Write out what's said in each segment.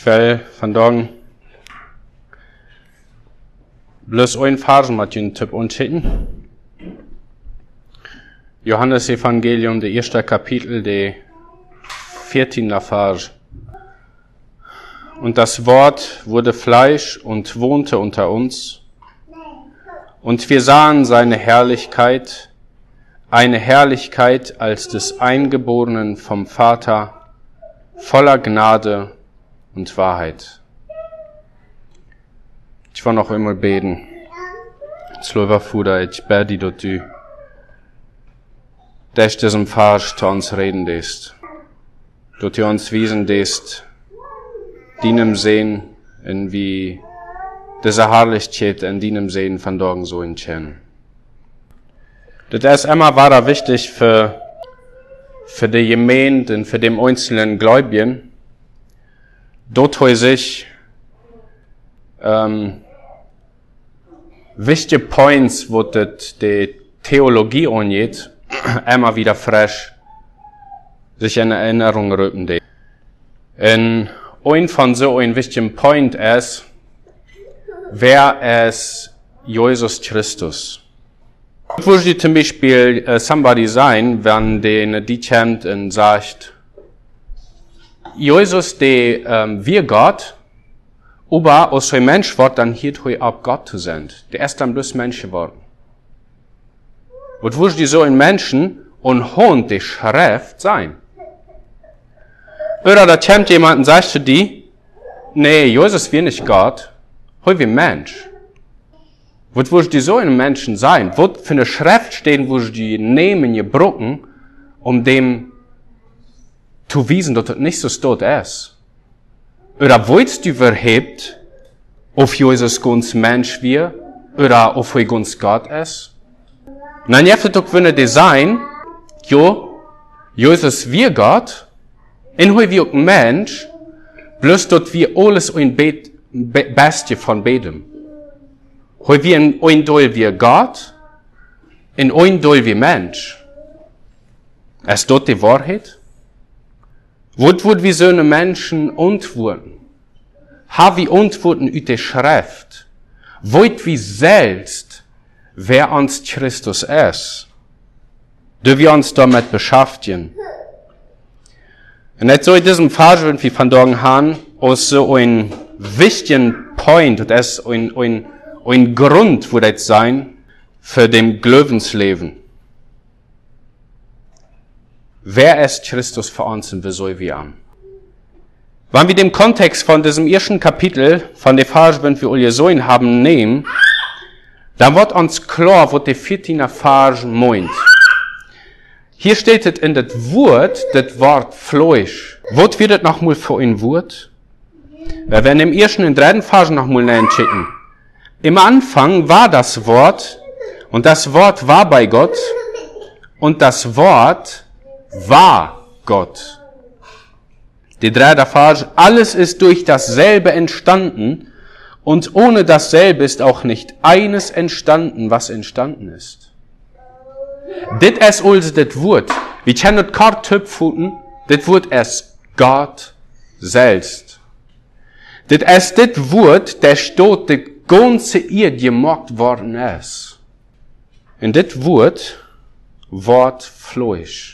Weil vandaag bloß ein Vers mit einen Tipp unschicken. Johannes Evangelium, der erste Kapitel, der 14. Vers. Und das Wort wurde Fleisch und wohnte unter uns. Und wir sahen seine Herrlichkeit, eine Herrlichkeit als des Eingeborenen vom Vater, voller Gnade und Wahrheit. Ich will noch immer beten. Slova Fuda, ich bete dort du, dass diesem Vers zu uns reden lässt. Dort du uns wiesen lässt, dienem sehen, in wie diese Herrlichkeit in dienem sehen von Dorgen so in Tjen. Das ist immer war wichtig für die Gemeinde und für den einzelnen Gläubigen. Dort heu sich wichtige Points, wo das die Theologie angeht, immer wieder frisch sich in Erinnerung rücken. Und ein von so ein wichtigen Point ist, wer ist Jesus Christus? Würde zum Beispiel somebody sein, wenn die kommt und sagt, Jesus, wir Gott, aber als ein Mensch wird, dann hielt er ab Gott zu sein. Der ist dann bloß Mensch geworden. Und wo die so ein Menschen und Hund die Schrift sein? Oder da kommt jemand und sagt zu dir, nee, Jesus wir nicht Gott, hoi wie Mensch. Wo die so ein Menschen sein? Wo für eine Schrift stehen, wo die nehmen, gebrochen, um dem zu wiesen, dass das nicht so tot ist. Oder wollt du überhaupt, ob Jesus ganz Mensch wir, oder ob er ganz Gott ist? Dann jeft es auch wenn es sein, jo, Jesus wir Gott, in hoi wir auch Mensch, bloß dort wir alles ein Bestie von beidem. Hoi wir ein Teil wie Gott, in ein Teil wie Mensch. Ist dort die Wahrheit? Wird wie so eine Menschen antworten? Haben wir Antworten aus der Schrift? Wollt wie selbst, wer uns Christus ist? Do wir uns damit beschäftigen? Und jetzt so in diesem Vers, wenn wir von Dorgen haben, aus so ein wichtigen Point, das ist ein Grund, wo das sein, für dem Glaubensleben. Wer ist Christus für uns und wieso wir an? Wenn wir den Kontext von diesem ersten Kapitel, von der Vers, wenn wir alle so haben, nehmen, dann wird uns klar, was der 14. Vers meint. Hier steht es in das Wort Fleisch. Was wird das nochmal für ein Wort? Wir werden im ersten und dritten Vers nochmal nachschicken. Im Anfang war das Wort, und das Wort war bei Gott, und das Wort war Gott. Die dritte Vers, alles ist durch dasselbe entstanden, und ohne dasselbe ist auch nicht eines entstanden, was entstanden ist. Dit ist also das Wort. Wir können das kein Typ finden, das Wort ist Gott selbst. Dit ist das Wort, der steht die ganze Erde gemacht worden ist. Und das Wort Fleisch.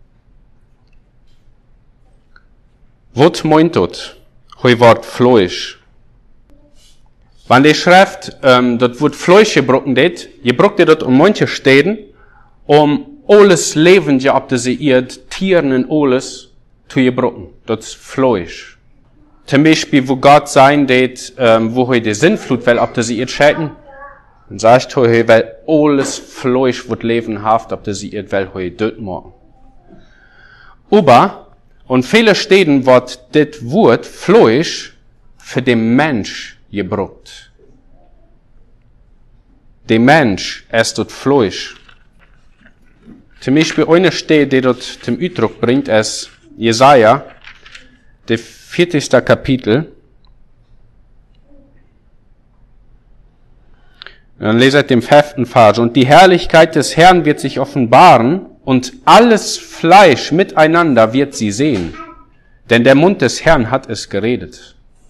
Was meint das? Hoi Wort Fleisch. Wenn die Schrift, das Wort Fleisch gebrochen hat, gebrochen das um manche Städten, um alles Lebende auf dieser Erde, Tieren und alles, zu gebrochen. Das ist Fleisch. Zum Beispiel, wo Gott sein wird, wo er die Sintflut will auf dieser Erde schäden, und sagt er, weil alles Fleisch wird lebenhaft auf dieser Erde, weil er dort machen. Aber, und viele Städten wird das Wort Fleisch für den Mensch gebraucht. Der Mensch ist das Fleisch. Zum Beispiel eine Stelle, die dort zum Ausdruck bringt, ist Jesaja, der 40. Kapitel. Dann lese ich den 5. Vers. Und die Herrlichkeit des Herrn wird sich offenbaren, und alles Fleisch miteinander wird sie sehen. Denn der Mund des Herrn hat es geredet.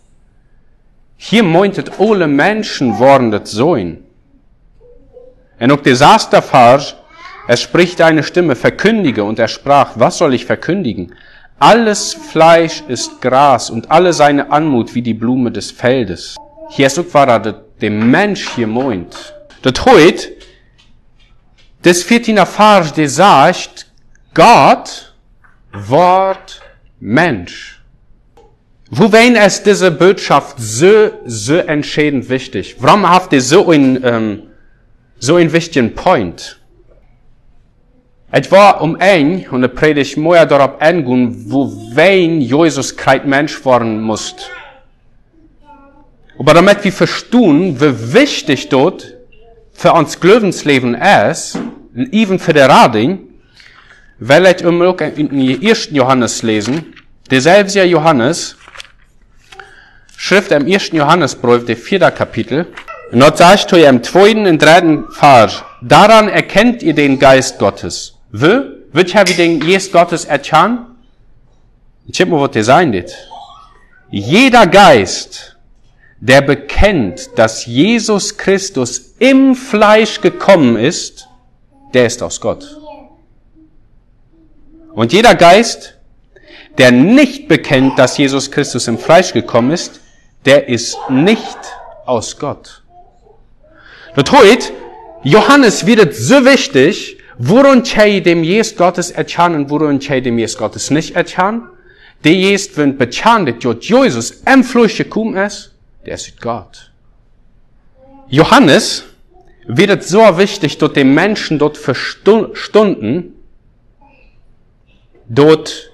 Hier meintet alle Menschen waren das Sohn. Und auch Desaster Vers, es spricht eine Stimme, verkündige, und er sprach, was soll ich verkündigen? Alles Fleisch ist Gras und alle seine Anmut wie die Blume des Feldes. Hier ist auch war der Mensch hier meint. Das heute, das 14. Vers, der sagt, Gott ward Mensch. Wohin ist diese Botschaft so entscheidend wichtig? Warum habt ihr so einen wichtigen Point? Es war ein, und ich predige mehr darauf eingehen, wo wen Jesus Christ Mensch worden muss. Aber damit wir verstehen, wie wichtig dort für uns Glaubensleben ist, even für der Rading, will ich auch in 1. Johannes lesen. Derselbe Johannes schrift im 1. Johannesbrief, der 4. Kapitel. Und dort sagt er im 2. und 3. Vers, daran erkennt ihr den Geist Gottes. Wird ihr den Geist Gottes erkennen? Ich hab mal, was der sein wird. Jeder Geist, der bekennt, dass Jesus Christus im Fleisch gekommen ist, der ist aus Gott. Und jeder Geist, der nicht bekennt, dass Jesus Christus im Fleisch gekommen ist, der ist nicht aus Gott. Das heißt, Johannes wird so wichtig, woran ihr dem Jesus Gottes erkennen, woran ihr dem Jesus Gottes nicht erkennen. Der Jesus, wenn bekannt, dass Jesus im Fleisch gekommen ist, der ist Gott. Johannes wird so wichtig, dass die Menschen dort für Stunden dort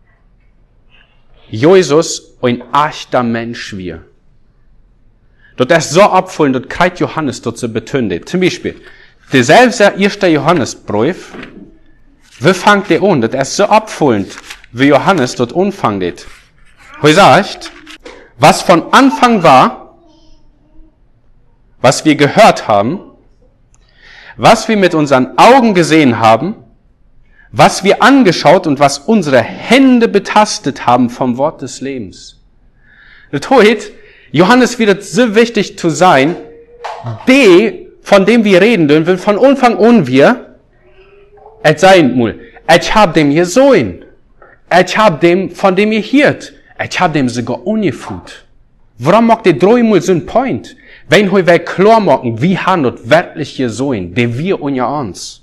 Jesus ein echter Mensch wir. Dort ist so abfüllen, dort kriegt Johannes dort so betont. Zum Beispiel, derselbe 1. Johannesbrief, wie fängt der an? Das ist so abfüllend, wie Johannes dort anfängt. Er sagt, was von Anfang war, was wir gehört haben, was wir mit unseren Augen gesehen haben, was wir angeschaut und was unsere Hände betastet haben vom Wort des Lebens. Das heißt, Johannes wird so wichtig zu sein, von dem wir reden, will von Anfang an wir, sein muss, ich hab dem gesehen, ich hab dem, von dem ihr hiert, ich hab dem sogar ungefühlt. Warum macht ihr dreimal so ein Point? Wenn wir klar machen, wie haben das wirklich gesehen, der wir unter uns.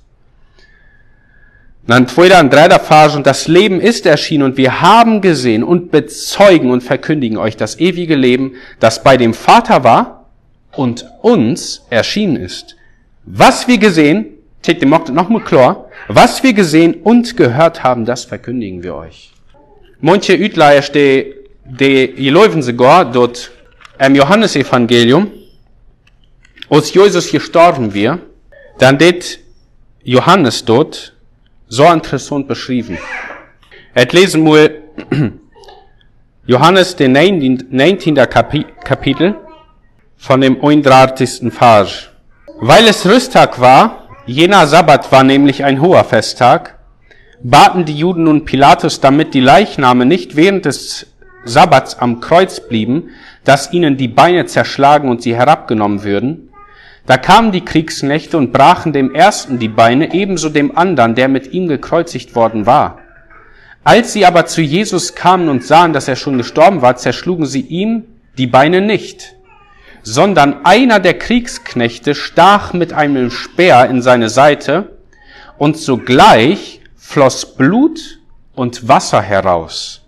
Dann 2. und 3. Vers, und das Leben ist erschienen, und wir haben gesehen und bezeugen und verkündigen euch das ewige Leben, das bei dem Vater war und uns erschienen ist. Was wir gesehen, noch mal klar, was wir gesehen und gehört haben, das verkündigen wir euch. Manche Ütleier, die laufen sogar dort im Johannesevangelium, als Jesus gestorben wir, dann det Johannes dort so interessant beschrieben. Lesen wir Johannes, den 19. Kapitel, von dem 31. Vers. Weil es Rüsttag war, jener Sabbat war nämlich ein hoher Festtag, baten die Juden nun Pilatus, damit die Leichname nicht während des Sabbats am Kreuz blieben, dass ihnen die Beine zerschlagen und sie herabgenommen würden. Da kamen die Kriegsknechte und brachen dem ersten die Beine, ebenso dem anderen, der mit ihm gekreuzigt worden war. Als sie aber zu Jesus kamen und sahen, dass er schon gestorben war, zerschlugen sie ihm die Beine nicht, sondern einer der Kriegsknechte stach mit einem Speer in seine Seite, und sogleich floss Blut und Wasser heraus.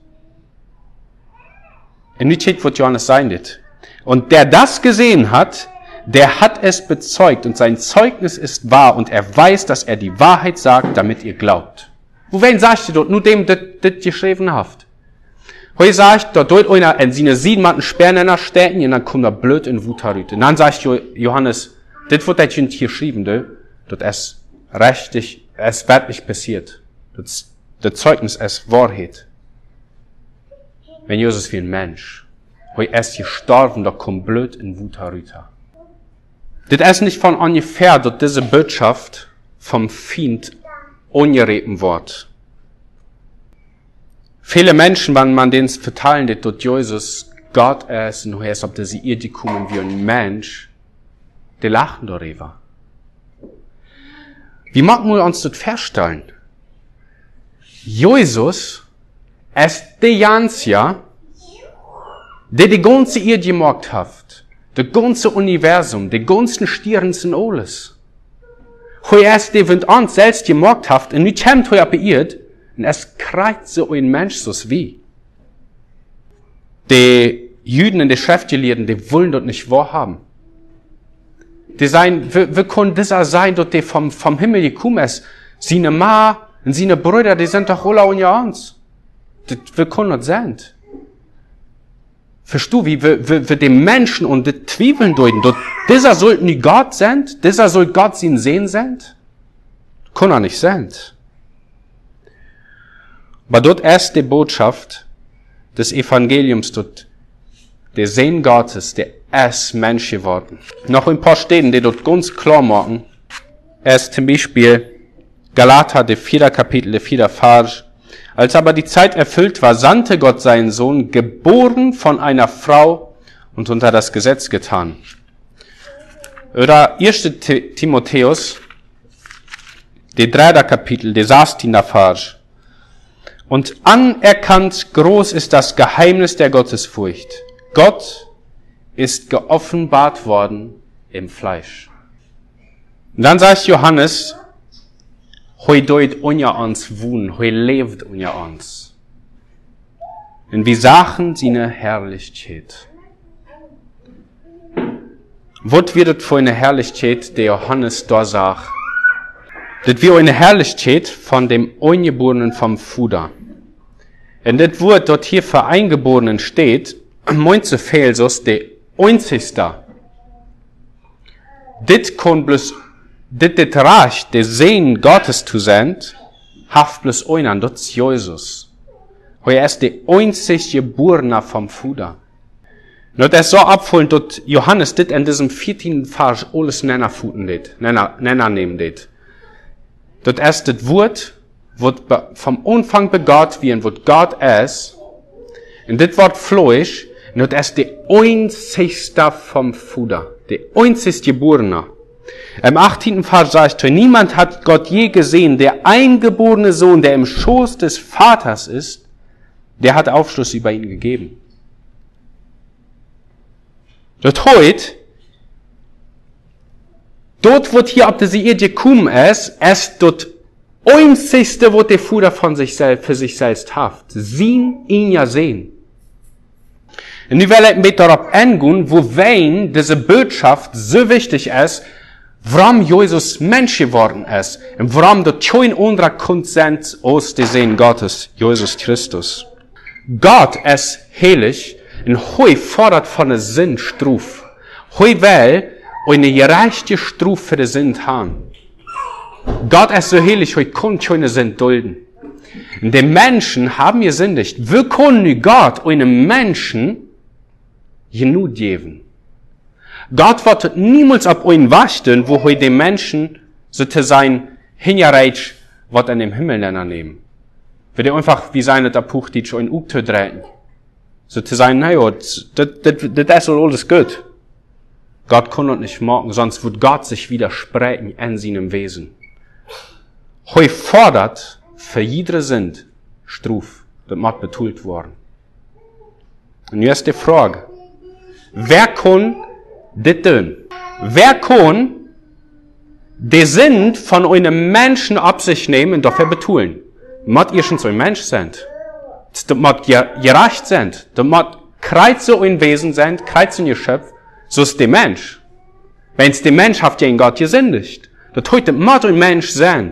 In nicht steht, was Johannes sein wird. Und der das gesehen hat, der hat es bezeugt, und sein Zeugnis ist wahr, und er weiß, dass er die Wahrheit sagt, damit ihr glaubt. Wohin sagt ihr dort? Nur dem, das geschrieben habt. Heute sagt, dort einer in seine 7 Matten Sperrnenner stecken, und dann kommt er blöd in Wutarüte. Und dann sagt Johannes, das wird das hier geschrieben, das ist richtig, es wirklich passiert. Das Zeugnis ist Wahrheit. Wenn Jesus wie ein Mensch, heute ist gestorben, da kommt blöd in Wutarüte. Das ist nicht von ungefähr, dass diese Botschaft vom Feind ungereden wird. Viele Menschen, wenn man denen verteilen, dass Jesus Gott ist und er ist auf diese Erde gekommen wie ein Mensch, die lachen darüber. Wie machen wir uns das vorstellen? Jesus ist der Ganze, der die ganze Erde gemacht hat, das ganze Universum, die ganzen Stirns und alles. Er ist der, der uns selbst gemacht hat, und nicht kommt er auf die Erde, und es kriegt so ein Mensch so wie. Die Juden und die Schriftgelehrten, die wollen das nicht wahrhaben. Die sagen, wie kann dieser sein, dass der vom Himmel gekommen ist? Seine Ma und seine Brüder, die sind doch alle unter uns. Wie kann das sein? Verstehst du, wie die Menschen und die Zweifeln deuten, dass dieser soll nicht Gott sein, dieser soll Gott sein Sehen sein? Kann er nicht sein. Aber dort ist die Botschaft des Evangeliums, dort der Sehen Gottes, der ist Mensch geworden. Noch ein paar Stellen, die dort ganz klar machen. Ist zum Beispiel Galater, der 4. Kapitel, der 4. Vers. Als aber die Zeit erfüllt war, sandte Gott seinen Sohn, geboren von einer Frau und unter das Gesetz getan. Oder 1. Timotheus, der 3. Kapitel, der 16. Vers. Und anerkannt groß ist das Geheimnis der Gottesfurcht. Gott ist geoffenbart worden im Fleisch. Und dann sagt Johannes, hoi deut unter uns wohnen, hoi lebt unter uns. Und wir sahen seine Herrlichkeit. Was wird das für eine Herrlichkeit, der Johannes da sagt? Das wird eine Herrlichkeit von dem Eingeborenen vom Fuder. Und das Wort dort hier für Eingeborenen steht, meint so viel, so ist der Einzigste. Das kann bloß, das Reich, der Sehen Gottes zu sein, haft bloß einen, das ist Jesus. Er ist der einzige Geborene vom Fuder. Und das ist so abfüllen, dass Johannes das in diesem 14. Vers alles Nenner nehmen lädt. Das ist das Wort, was vom Anfang begann wie und was Gott ist. Und das Wort Fleisch, und das ist der einzigste vom Fuder. Der einzigste Geborene. Im 18. Vers sagt er, niemand hat Gott je gesehen, der eingeborene Sohn, der im Schoß des Vaters ist, der hat Aufschluss über ihn gegeben. Das heißt, dort, wo hier auf diese Erde gekommen ist das einzigste, was der Vater von sich selbst, für sich selbst hat. Sehen, ihn ja sehen. Und ich will ein bisschen darauf eingehen, wo wen diese Botschaft so wichtig ist, warum Jesus Mensch geworden ist und warum dort kein anderer Konsens aus dem Sehen Gottes, Jesus Christus. Gott ist heilig und er fordert von der Sinn Struf. Er will eine gerechte Struf für die Sinn haben. Gott ist so heilig, er kann keine Sinn dulden. Und die Menschen haben gesündigt. Wir können Gott einem Menschen genug geben. Gott wird niemals auf einen warten, wo er den Menschen so zu sein hingereicht, was an dem Himmel nehmen. Wird er einfach wie seine der Puch, die schon in Ukte drehen. So zu sein, naja, das ist alles gut. Gott kann das nicht machen, sonst wird Gott sich widersprechen in seinem Wesen. Er fordert für jede Sünd Struf, das muss betult worden. Und jetzt die Frage, wer kann das tun? Wer kann die Sünd von einem Menschen ab sich nehmen und dafür betulen? Muss ihr schon so ein Mensch sein? Das muss gerecht sein. Das muss kreuz so ein Wesen sein, kreuz so ein Geschöpf, so ist der Mensch. Wenn es der Mensch haft ja in Gott gesündigt. Das heute muss ein Mensch sein.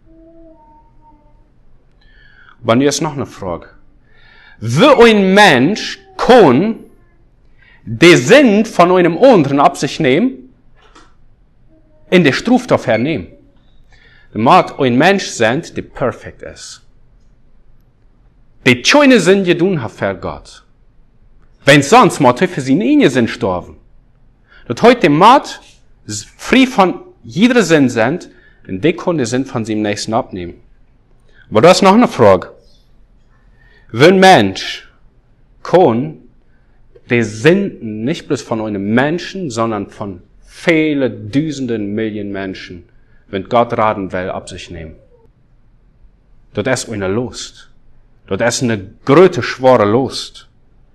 Aber nun ist noch eine Frage. Wie ein Mensch kann die Sünd von einem anderen ab sich nehmen, in der Struf dafür nehmen? Der muss ein Mensch sein, der perfekt ist. Die keine Sünde getan hat für Gott. Wenn sonst muss er für seine eigene Sünde sterben. Das heute der muss frei von jeder Sünde sein, und der kann die Sünde von seinem Nächsten abnehmen. Aber da ist noch eine Frage. Wenn ein Mensch kann die Sünden nicht bloß von einem Menschen, sondern von vielen Tausenden Millionen Menschen, wenn Gott raten will, ab sich nehmen. Dort ist eine Lust. Dort ist eine große, schwere Lust.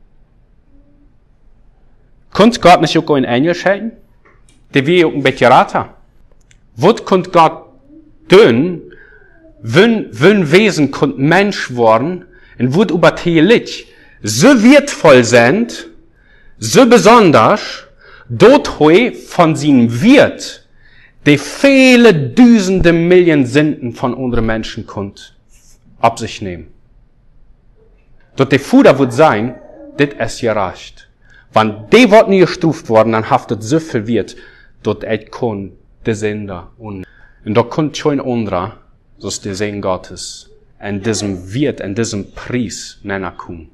Kunt Gott nicht auch einen Engel schenken? Der will auch ein bisschen raten. Was kunt Gott tun, wenn Wesen kunt Mensch worden, und wird über Theolich so wertvoll sind, so besonders, dort hoi von seinem Wert, die viele Tausende Millionen Sünden von unseren Menschen kunt ab sich nehmen. Dort der Fuder wird sein, dit ist gerecht. Wenn die Worte nie gestuft worden, dann haftet so viel Wert, dort et kon der Sünder und dort kommt schon anderer, so ist der Segen Gottes, in diesem Wert, in diesem Preis nennen kommen.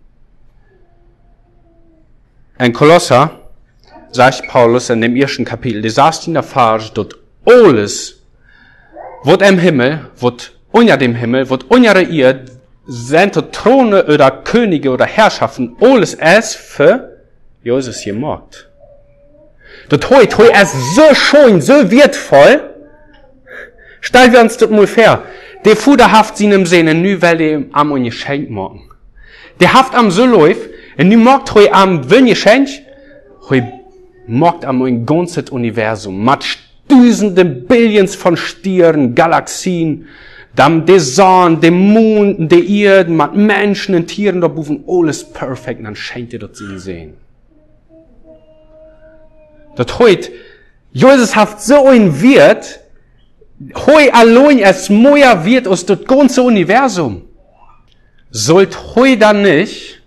In Kolosser sagt Paulus in dem ersten Kapitel, die sagt in der Vers, dort alles, was im Himmel, was unter dem Himmel, was unter der Erde, sind Throne oder Könige oder Herrschaften, alles ist für Jesus gemacht. Das heute ist so schön, so wertvoll. Stellen wir uns das mal vor. Der Fuder haft seinem Sehne, nu will er am ein Geschenk machen. Der haft am so läuft, und nu macht heute am ein Geschenk, heute macht am ein ganzes Universum, mit Tausenden, Billions von Sternen, Galaxien, dann der Sonne, der Mond, der Erde, mit Menschen und Tieren, da buchen alles perfekt, und dann schenkt ihr das zu sehen. Das heute, Jesus hat so ein Wert, hoi allein es mehr wird aus das ganze Universum. Sollt hoi dann nicht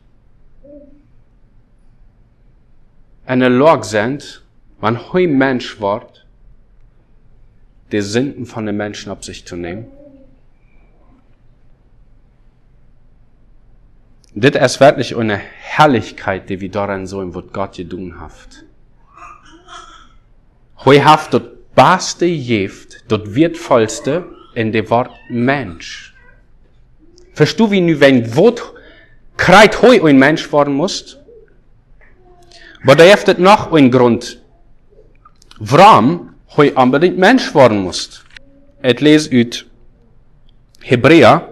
eine Lage sind, wenn hoi Mensch wird, die Sünden von den Menschen auf sich zu nehmen? Das ist wirklich eine Herrlichkeit, die wir daran sehen, was Gott getan hat. Hoi haft das beste Gift, das wertvollste in dem Wort Mensch. Verstehst du, wie nu, wenn Wort kreit hoi ein Mensch worden muss? Aber da gibt es noch einen Grund, warum hoi unbedingt Mensch worden muss. Ich lese aus Hebräer,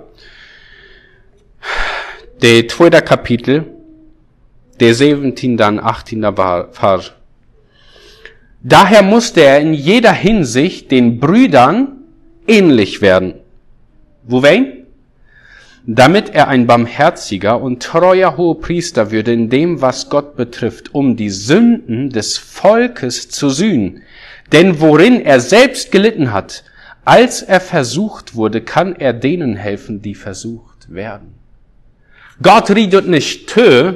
der 2. Kapitel, der 17. dann 18. Vers. Daher musste er in jeder Hinsicht den Brüdern ähnlich werden. Wo wen? Damit er ein barmherziger und treuer Hohepriester würde in dem, was Gott betrifft, um die Sünden des Volkes zu sühnen. Denn worin er selbst gelitten hat, als er versucht wurde, kann er denen helfen, die versucht werden. Gott redet nicht tö,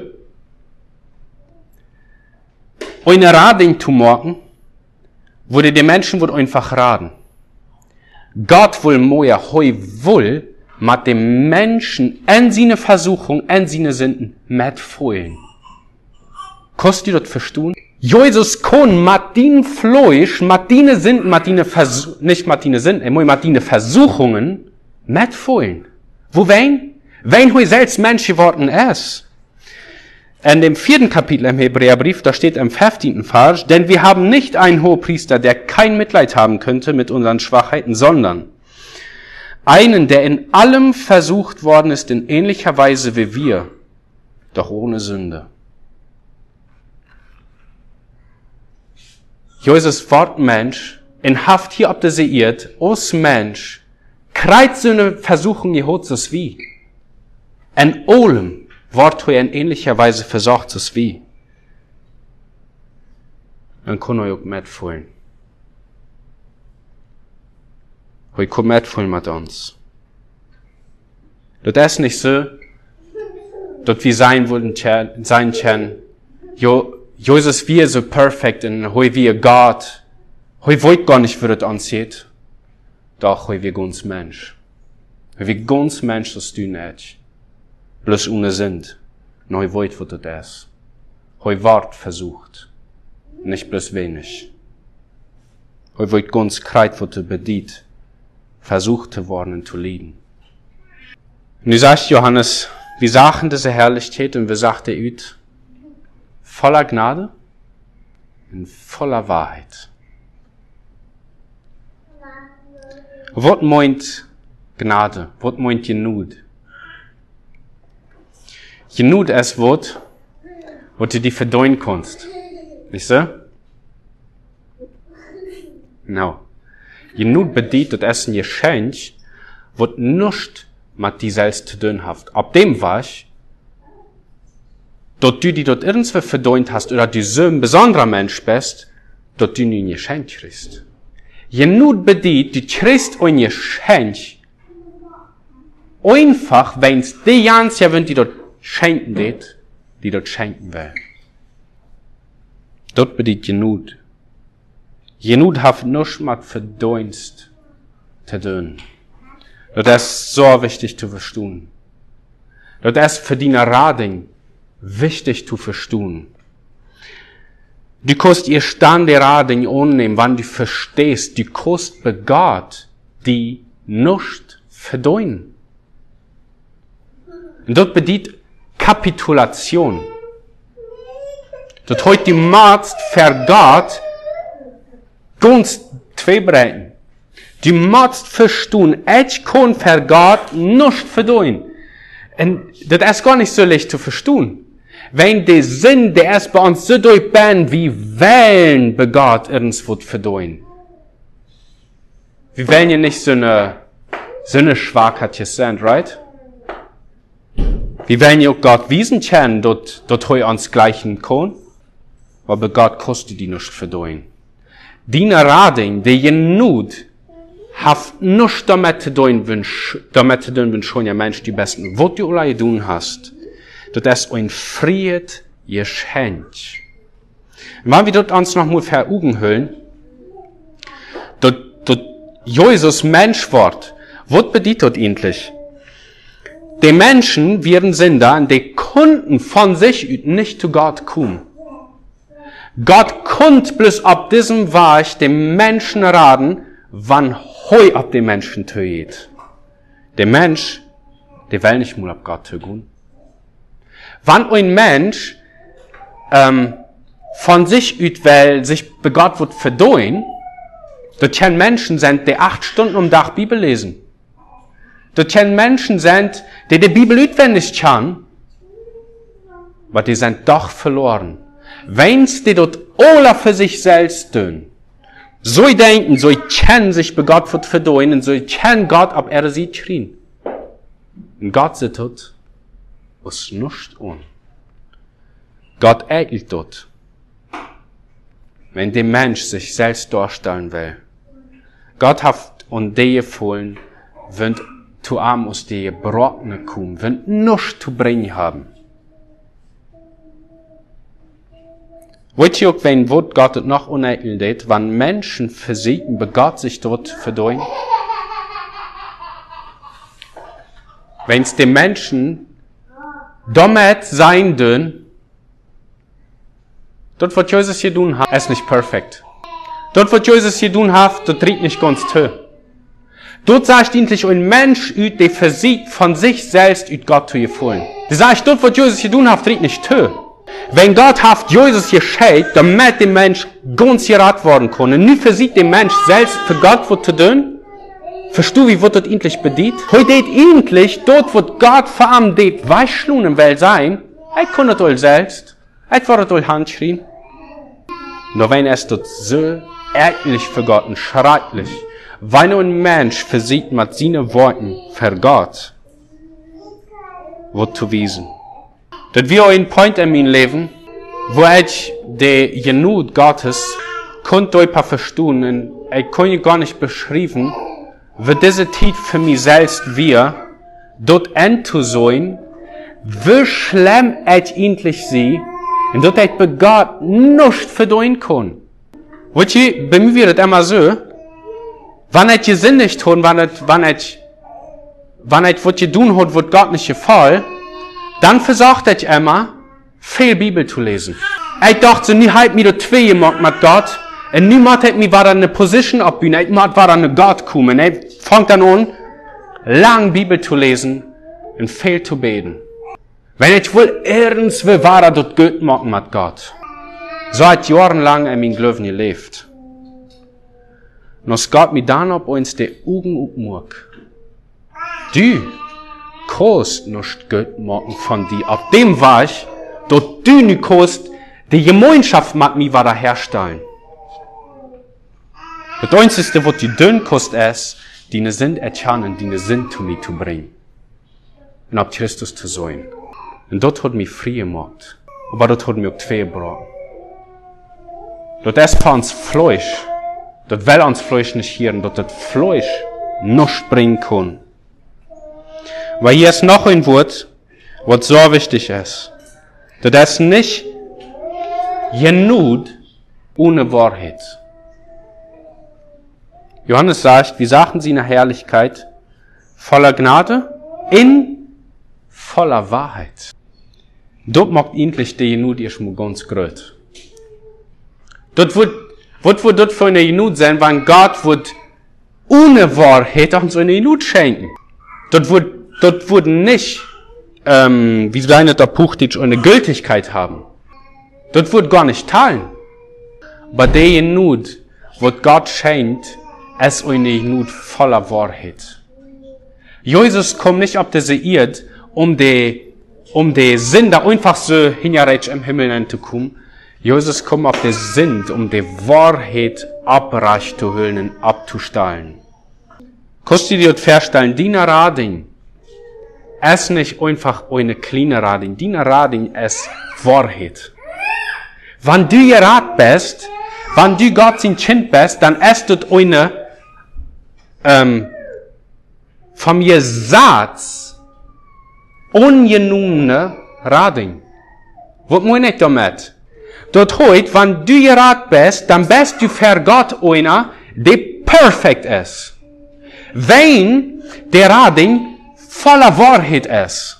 eine Rading zu machen, wo die Menschen wird einfach raten. Gott will moja hoi wohl mit dem Menschen in seine Versuchung, in seine Sünden mitfühlen. Kannst du das verstehen? Jesus kann mit den Fleisch, mit den Sünden, nicht mit den Sünden, mit den Versuchungen mitfühlen. Wo wen? Wen hoi selbst Mensch geworden ist. In dem 4. Kapitel im Hebräerbrief, da steht im 15. Vers, denn wir haben nicht einen Hohepriester, der kein Mitleid haben könnte mit unseren Schwachheiten, sondern einen, der in allem versucht worden ist, in ähnlicher Weise wie wir, doch ohne Sünde. Jesus Wort Mensch, in Haft hier ob der Seid, aus Mensch, kreit so eine Versuchung geholt es wie. In allem Wort in ähnlicher Weise versorgt es wie. Dann kann er auch mitfühlen. Er kann mitfühlen mit uns. Das ist nicht so, dass wir sein wollen, Jesus wir so perfekt und hoi wir Gott, hoi wollt gar nicht, wie das anzieht. Doch hoi wir ganz Mensch. Hoi wir ganz Mensch, das du nicht. Bloß ohne Sinn. Neu wollt, was das ist. Hoi wart versucht. Nicht bloß wenig. Hoi wollt ganz kreit, was bedient. Versucht worden zu leiden. Und du sagst, Johannes, wir sachen diese Herrlichkeit und wir sagte üt, voller Gnade und voller Wahrheit. Was meint Gnade? Was meint Genut? Genut ist was du dir verdienen kannst. Nicht so? No. Genut bedeutet, das ist ein Geschenk, was nicht mit dir selbst zu tun hat. Ab dem was, dass du dir dort irgendwo verdient hast, oder du so ein besonderer Mensch bist, dass du nie ein Geschenk kriegst. Genut bedeutet, du kriegst ein Geschenk, einfach, wenn es die ganze wenn die dort schenken wird, die dort schenken will. Dort bedeutet Genut. Genut hat nichts mit Verdienst zu tun. Das ist so wichtig zu verstehen. Das ist für die Rading wichtig zu verstehen. Du kannst ihr Stand der Rading annehmen, wenn du verstehst, du kannst bei Gott die nicht verdienen. Und das bedeutet Kapitulation. Das heute die Macht für Gott ganz zwei Breiten. Du musst verstehen, ich kann für Gott nicht verdienen. Und das ist gar nicht so leicht zu verstehen. Wenn der Sinn, der ist bei uns so durch bin, wie wollen bei Gott irgendwo verdienen. Wir wollen ja nicht so eine Schwachheit sein, right? Wir wollen ja auch Gott wiesen können, dort uns gleichen kann. Aber Gott kostet die nicht verdienen. Die Rading, die Genut, hat nicht damit zu tun, wenn schon ein Mensch die Besten, was du alle tun hast. Das ist ein freies Geschenk. Und wenn wir dort uns noch mal vor Augen hüllen, dass Jesus Mensch wird, was bedeutet das eigentlich? Die Menschen werden Sünder und die konnten von sich nicht zu Gott kommen. Gott konnte bloß ab diesem Weg dem Menschen raten, wann heu ab dem Menschen tötet. Der Mensch, der will nicht mal ab Gott töten. Wenn ein Mensch von sich ut will, sich bei Gott wird verdoen, das können Menschen sind, die 8 Stunden am Tag Bibel lesen. Das können Menschen sind, die Bibel auswendig können, aber die sind doch verloren. Wenn sie dort alle für sich selbst tun, so denken, so kennen sich bei Gott wird verdoen, und so kennen Gott ab sieht schrien. Und Gott sieht dort, was nicht an. Gott ekelt dort. Wenn der Mensch sich selbst darstellen will. Gott hat und die gefallen, wenn zu arm aus die Brocken kommen, wenn nichts zu bringen haben. Wollt ihr auch, wenn Wort Gott es noch unekel tät, wenn Menschen versiegen, bei Gott sich dort verdeuen? Wenn es den Menschen damit sein dürfen, dort, was Jesus hier tun hat, ist nicht perfekt. Dort, was Jesus hier tun hat, dort trägt nicht ganz tö. Dort sagt endlich ein Mensch, der versiegt von sich selbst, Gott zu gefallen. Der sagt, dort, was Jesus hier tun hat, trägt nicht tö. Wenn Gott hat Jesus gescheit, damit der Mensch ganz gerat worden kann, und nie versiegt der Mensch selbst für Gott was zu tun, verstehst du, wie wird das endlich bedient? Heute geht endlich, dort, wo Gott vor allem det, weichschlunen will sein, ich kann das all selbst, ich war das all handschrien. Nur wenn es dort so ärgerlich für Gott und schrecklich, wenn ein Mensch versiegt mit seinen Worten für Gott, wird zu wiesen. Das wir ein Point in meinem Leben, wo ich die Genut Gottes konnte ein paar verstehen, und ich kann gar nicht beschreiben, wie diese Zeit für mich selbst wir, dort zu sein, wie schlimm ich endlich sie, und dort ich bei Gott nicht verdienen kann. Weißt du, bei mir wird es immer so, wenn ich gesündigt tun, wenn ich was tun hat, was Gott nicht gefällt, dann versagt ich immer, viel Bibel zu lesen. Ich dachte, so, nie hat mir das 2 gemacht mit Gott, und niemand hat mir war eine Position abbieten, ich war eine Gott kommen. Ich fang dann an, lang Bibel zu lesen und viel zu beten. Wenn ich wohl ernst will, war dort gut machen mit Gott. So hat jahrelang in mein Leben gelebt. Und es geht mir dann auf uns die Augen aufmachen. Du kannst nicht gut machen von dir. Auf dem Weg, dort du nicht kannst, die Gemeinschaft mit mir wiederherstellen. Das Einzige, was du tun kannst, ist, deine Sinn erkennen, deine Sinn zu mir zu bringen. Und auf Christus zu sein. Und dort hat mich frei gemacht. Aber dort hat mich auch zwei gebracht. Dort ist für uns Fleisch. Dort will uns Fleisch nicht hören. Dort das Fleisch nicht bringen kann. Weil hier ist noch ein Wort, was so wichtig ist. Das ist nicht genug ohne Wahrheit. Johannes sagt, wir sagten sie in der Herrlichkeit, voller Gnade, in voller Wahrheit. Dort macht endlich die Genut erst mal ganz groß. Dort wird dort für eine Genut sein, wenn Gott wird ohne Wahrheit uns eine Genut schenken. Dort wird nicht, wie deine der Puchtitsch, eine Gültigkeit haben. Dort wird gar nicht teilen. Aber die Genut, was Gott schenkt, ist eine Genut voller Wahrheit. Jesus kommt nicht auf diese Erde, um die Sünder einfach so hingereicht im Himmel zu kommen. Jesus kommt auf die Sünd, um die Wahrheit abreich zu holen und abzustahlen. Kannst du dir das vorstellen, deine Rading ist nicht einfach eine kleine Rading. Deine Rading ist Wahrheit. Wenn du gerat bist, wenn du Gott sein Kind bist, dann ist das eine von mir Satz ungenommene Rading. Was meine ich damit? Dort heute, wenn du gerat bist, dann bist du für Gott einer, der perfekt ist. Wenn der Rading voller Wahrheit ist.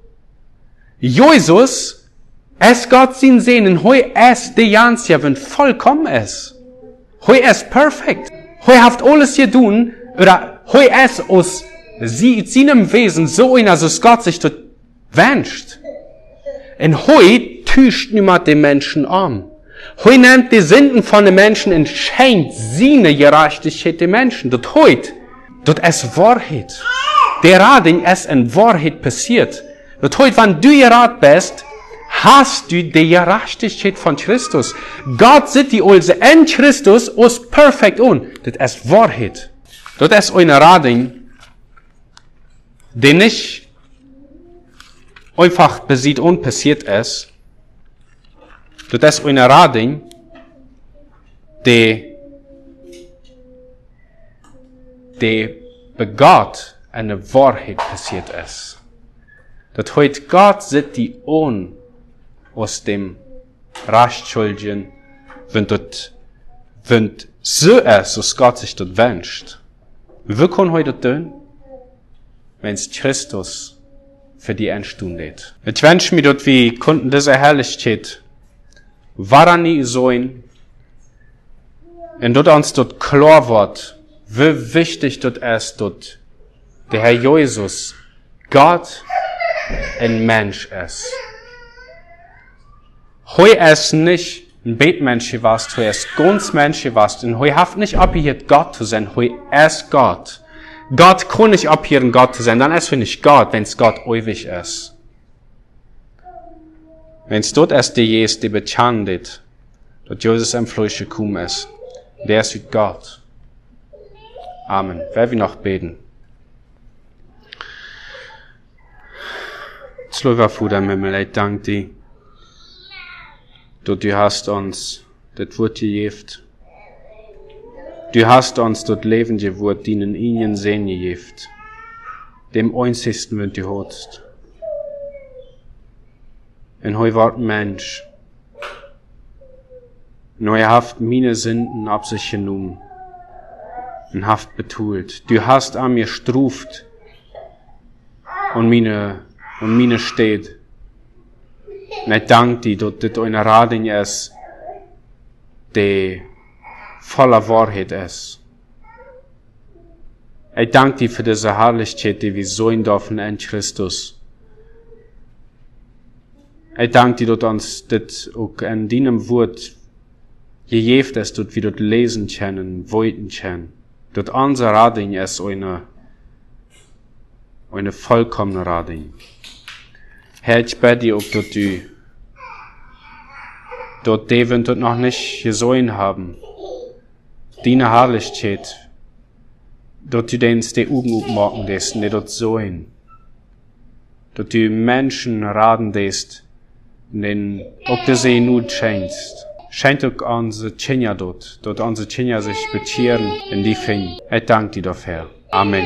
Jesus ist Gott sein Sehnen, heu ist der Ganze, wenn vollkommen ist. Heu ist perfekt. Heu hat alles getan, oder heu ist aus seinem Wesen so einer, als Gott sich das wünscht. Und heu täuscht niemand den Menschen an. Heu nimmt die Sünden von den Menschen und schenkt seine Gerechtigkeit den Menschen. Das heute, das ist Wahrheit. Der Rading ist in Wahrheit passiert. Das heute, wenn du gerat bist, hast du die Gerechtigkeit von Christus. Gott sieht die also in Christus als perfekt an. Das ist Wahrheit. Das ist eine Rading, die nicht einfach besiegt und passiert ist. Das ist eine Rading, die begott eine Wahrheit passiert ist. Das heute Gott sieht die an aus dem Rechtsschuldigen, wenn so ist, als Gott sich das wünscht. Wir können heute tun, wenn es Christus für die Endstunde lädt. Ich wünsche mir dort, wie konnten diese Herrlichkeit war nie sein, und dort uns dort klar wird, wie wichtig dort ist, dort der Herr Jesus, Gott, ein Mensch ist. Heu ist nicht ein Betmensch gewesen, heu ist ganz Mensch gewesen, und heu hat nicht abgehört, Gott zu sein, heu ist Gott. Gott kann nicht abhören, Gott zu sein, dann ist für nicht Gott, wenn es Gott ewig ist. Wenn es dort ist, der Jesus, der bekannt, dass Jesus im Fleisch gekommen ist, der ist wie Gott. Amen. Wer wir noch beten? Slova Vater im Himmel, ich danke dir, dass du hast uns das Wort gegeben. Du hast uns das lebende Wort, die in ihnen sehen gegeben. Dem einzigsten, wenn du hast. Und heu wart Mensch. Und heu haft meine Sünden ab sich genommen. Und haft betult. Du hast an mir struft. Und meine steht. Und ich danke dir, dass das eine Rading ist, die voller Wahrheit ist. Ich danke dir für diese Herrlichkeit, die wir sehen dürfen in Christus. Ich danke dir, dass uns das auch in deinem Wort gegeben ist, dass wir das lesen können, wollten können. Dass unsere Rading ist eine vollkommene Rading. Herr, ich bitte dir auch, dass du dort die wir dort noch nicht gesehen haben, deine Herrlichkeit, dass du denen die Augen aufmachen lässt, die dort sehen. Dass du Menschen raten lässt, denen auch die See Not schenkst. Scheint auch unsere Kinder dort unsere Kinder sich bekehren in die Finger. Ich danke dir dafür. Amen.